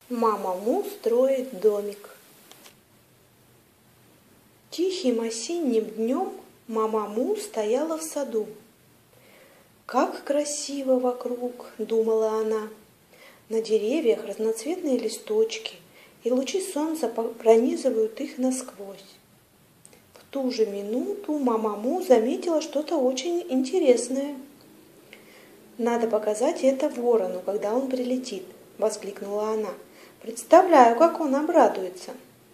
Мама Му строит домик. Тихим осенним днем мама Му стояла в саду. «Как красиво вокруг!» — думала она. На деревьях разноцветные листочки, и лучи солнца пронизывают их насквозь. В ту же минуту мама Му заметила что-то очень интересное. «Надо показать это ворону, когда он прилетит!» — воскликнула она. «Представляю, как он обрадуется!»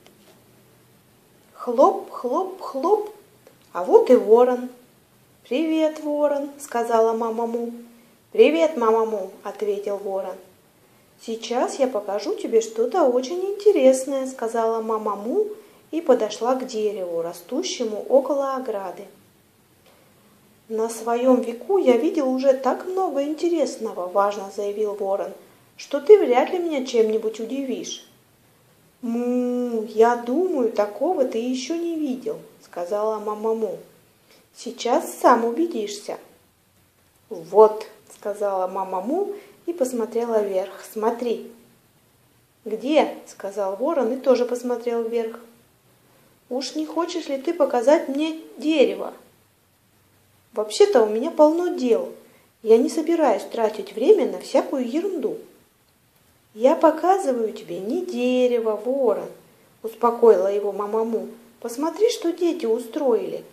Хлоп, хлоп, хлоп, а вот и ворон. «Привет, ворон!» — сказала мама Му. «Привет, мама Му!» — ответил ворон. «Сейчас я покажу тебе что-то очень интересное», — сказала мама Му и подошла к дереву, растущему около ограды. «На своем веку я видел уже так много интересного», — важно заявил ворон, «что ты вряд ли меня чем-нибудь удивишь». «Му, я думаю, такого ты еще не видел», — сказала мама Му. «Сейчас сам убедишься». «Вот», — сказала мама Му и посмотрела вверх. «Смотри». «Где?» — сказал ворон и тоже посмотрел вверх. «Уж не хочешь ли ты показать мне дерево?» «Вообще-то у меня полно дел. Я не собираюсь тратить время на всякую ерунду». «Я показываю тебе не дерево, ворон», — успокоила его мама Му. «Посмотри, что дети устроили».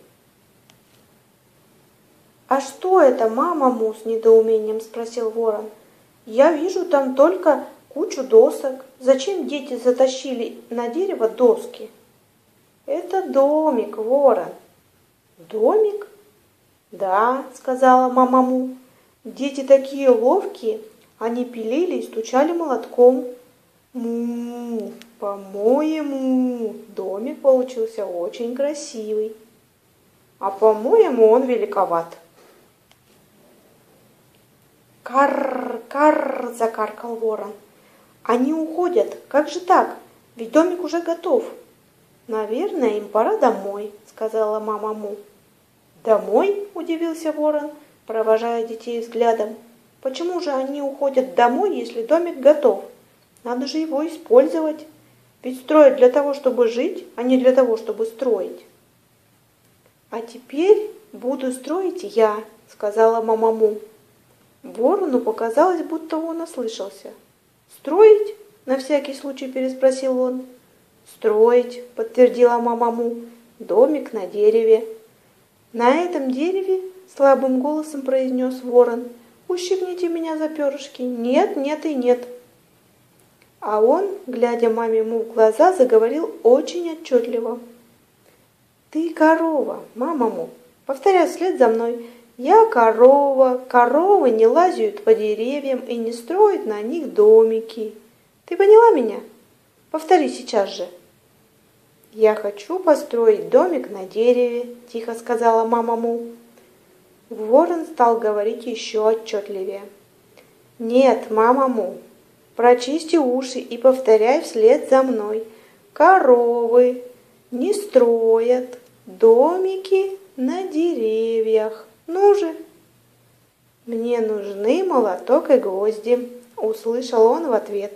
«А что это, мама Му?» — с недоумением спросил ворон. «Я вижу там только кучу досок. Зачем дети затащили на дерево доски?» «Это домик, ворон». «Домик?» «Да», — сказала мама Му. «Дети такие ловкие. Они пилили и стучали молотком. Му, по-моему, домик получился очень красивый. А по-моему, он великоват». «Карр, карр!» – закаркал ворон. «Они уходят. Как же так? Ведь домик уже готов». «Наверное, им пора домой», – сказала мама Му. «Домой?» – удивился ворон, провожая детей взглядом. «Почему же они уходят домой, если домик готов? Надо же его использовать. Ведь строят для того, чтобы жить, а не для того, чтобы строить». «А теперь буду строить я», — сказала мама Му. Ворону показалось, будто он ослышался. «Строить?» — на всякий случай переспросил он. «Строить», — подтвердила мама Му. «Домик на дереве». «На этом дереве?» — слабым голосом произнес ворон. «Ущипните меня за перышки». «Нет, нет и нет». А он, глядя маме Му в глаза, заговорил очень отчетливо. «Ты корова, мама Му. Повторяй вслед за мной. Я корова. Коровы не лазят по деревьям и не строят на них домики. Ты поняла меня? Повтори сейчас же». «Я хочу построить домик на дереве», — тихо сказала мама Му. Ворон стал говорить еще отчетливее. «Нет, мама Му, прочисти уши и повторяй вслед за мной. Коровы не строят домики на деревьях. Ну же!» «Мне нужны молоток и гвозди», — услышал он в ответ.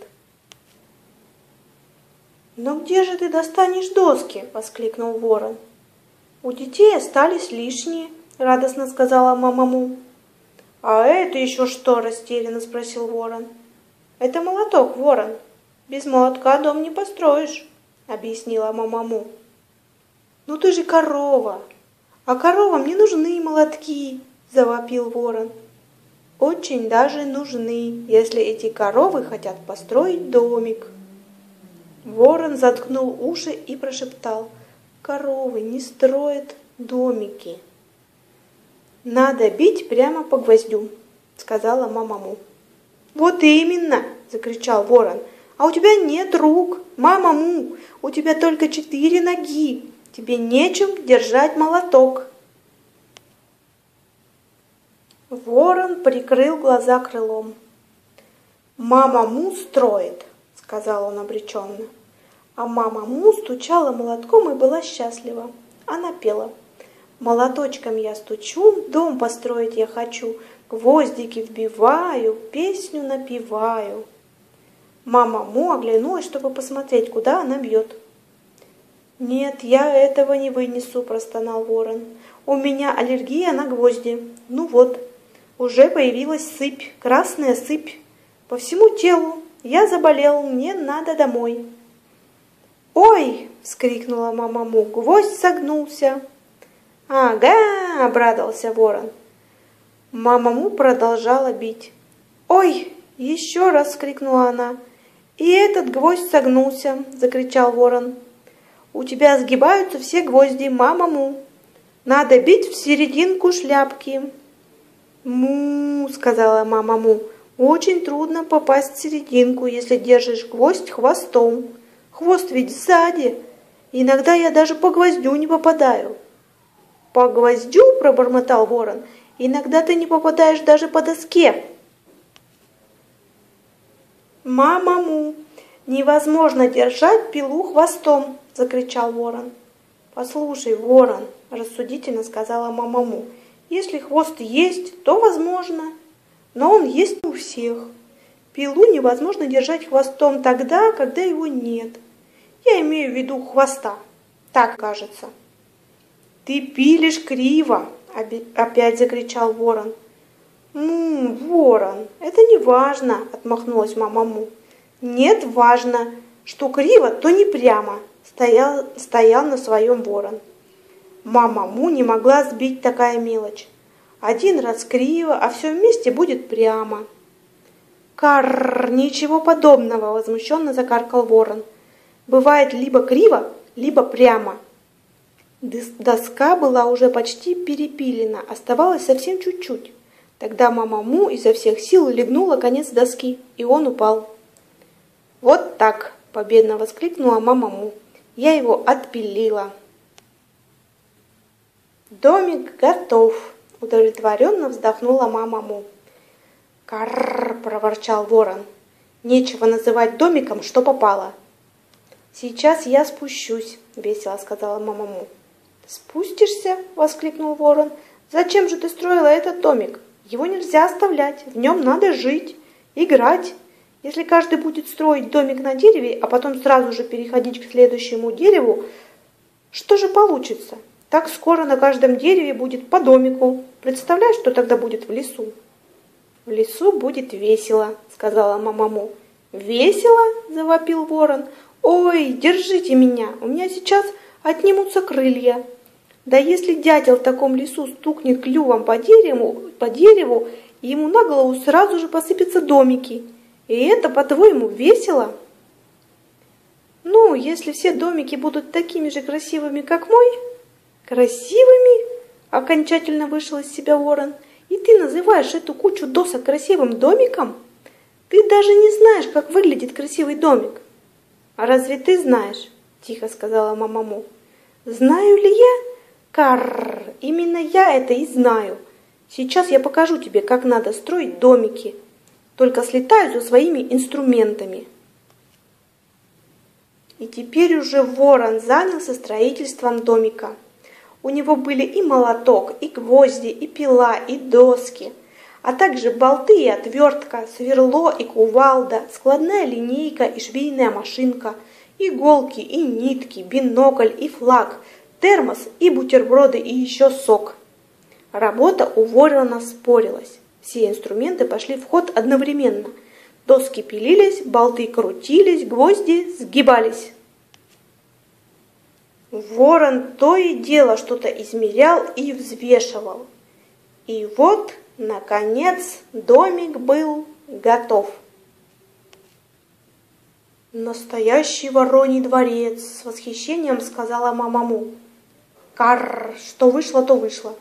«Но где же ты достанешь доски?» — воскликнул ворон. «У детей остались лишние», — радостно сказала мама Му. «А это еще что?» — растерянно спросил ворон. «Это молоток, ворон. Без молотка дом не построишь», — объяснила мама Му. «Ну ты же корова, а коровам не нужны молотки», — завопил ворон. «Очень даже нужны, если эти коровы хотят построить домик». Ворон заткнул уши и прошептал: «Коровы не строят домики». «Надо бить прямо по гвоздю», — сказала мама Му. «Вот именно!» — закричал ворон. «А у тебя нет рук, мама Му, у тебя только 4 ноги, тебе нечем держать молоток». Ворон прикрыл глаза крылом. «Мама Му строит», — сказал он обреченно. А мама Му стучала молотком и была счастлива. Она пела: «Молоточком я стучу, дом построить я хочу, гвоздики вбиваю, песню напеваю». Мама Му оглянулась, чтобы посмотреть, куда она бьет. «Нет, я этого не вынесу», – простонал ворон. «У меня аллергия на гвозди. Ну вот, уже появилась сыпь, красная сыпь. По всему телу. Я заболел, мне надо домой». «Ой!» – вскрикнула мама Му. «Гвоздь согнулся». «Ага!» – обрадовался ворон. Мама Му продолжала бить. «Ой!» – еще раз вскрикнула она. «И этот гвоздь согнулся!» – закричал ворон. «У тебя сгибаются все гвозди, мама Му. Надо бить в серединку шляпки». «Му!» – сказала мама Му. «Очень трудно попасть в серединку, если держишь гвоздь хвостом. Хвост ведь сзади. Иногда я даже по гвоздю не попадаю». «По гвоздю?» – пробормотал ворон. «Иногда ты не попадаешь даже по доске». «Мама Му, невозможно держать пилу хвостом!» – закричал ворон. «Послушай, ворон!» – рассудительно сказала мама Му. «Если хвост есть, то возможно, но он есть у всех. Пилу невозможно держать хвостом тогда, когда его нет. Я имею в виду хвоста. Так кажется». «Ты пилишь криво!» – опять закричал ворон. Ворон, это не важно», – отмахнулась мама Му. «Нет, важно, что криво, то не прямо», – стоял на своем ворон. Мама Му не могла сбить такая мелочь. Один раз криво, а все вместе будет прямо. «Карр, ничего подобного!» – возмущенно закаркал ворон. «Бывает либо криво, либо прямо». Доска была уже почти перепилена, оставалось совсем чуть-чуть. Тогда мама Му изо всех сил легнула конец доски, и он упал. «Вот так!» – победно воскликнула мама Му. «Я его отпилила». «Домик готов!» – удовлетворенно вздохнула мама Му. «Карр!» – проворчал ворон. «Нечего называть домиком, что попало». «Сейчас я спущусь», – весело сказала мама Му. «Спустишься?» – воскликнул ворон. «Зачем же ты строила этот домик? Его нельзя оставлять, в нем надо жить, играть. Если каждый будет строить домик на дереве, а потом сразу же переходить к следующему дереву, что же получится? Так скоро на каждом дереве будет по домику. Представляешь, что тогда будет в лесу?» «В лесу будет весело», – сказала мама Му. «Весело?» – завопил ворон. «Ой, держите меня, у меня сейчас отнимутся крылья. Да если дятел в таком лесу стукнет клювом по дереву, ему на голову сразу же посыпятся домики. И это, по-твоему, весело?» «Ну, если все домики будут такими же красивыми, как мой». «Красивыми?» – окончательно вышел из себя ворон. «И ты называешь эту кучу досок красивым домиком? Ты даже не знаешь, как выглядит красивый домик». «А разве ты знаешь?» – тихо сказала мама Му. «Знаю ли я? Карр, именно я это и знаю. Сейчас я покажу тебе, как надо строить домики. Только слетаю за своими инструментами». И теперь уже ворон занялся строительством домика. У него были и молоток, и гвозди, и пила, и доски, а также болты и отвертка, сверло и кувалда, складная линейка и швейная машинка, иголки и нитки, бинокль и флаг, термос и бутерброды и еще сок. Работа у ворона спорилась. Все инструменты пошли в ход одновременно. Доски пилились, болты крутились, гвозди сгибались. Ворон то и дело что-то измерял и взвешивал. И вот, наконец, домик был готов. «Настоящий вороний дворец!» – с восхищением сказала мама Му. «Карр, что вышло, то вышло!»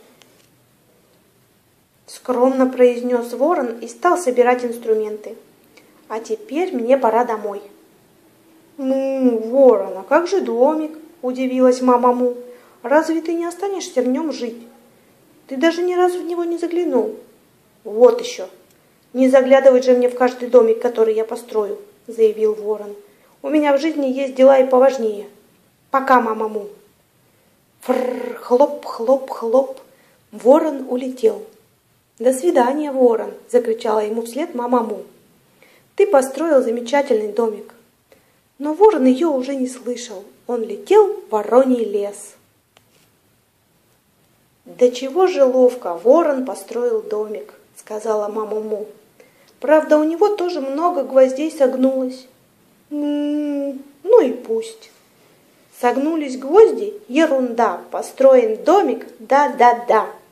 Скромно произнес ворон и стал собирать инструменты. «А теперь мне пора домой». «Ну, ворон, а как же домик?» – удивилась мама Му. «Разве ты не останешься в нем жить? Ты даже ни разу в него не заглянул». «Вот еще! Не заглядывать же мне в каждый домик, который я построю», – заявил ворон. «У меня в жизни есть дела и поважнее. Пока, мама Му». Фррр, хлоп, хлоп, хлоп. Ворон улетел. «До свидания, ворон!» – закричала ему вслед мама Му. ты построил замечательный домик». Но ворон ее уже не слышал, он летел в вороний лес. «Да чего же ловко ворон построил домик», — сказала мама Му. «Правда, у него тоже много гвоздей согнулось». Ну и пусть. Согнулись гвозди — ерунда, построен домик — да-да-да.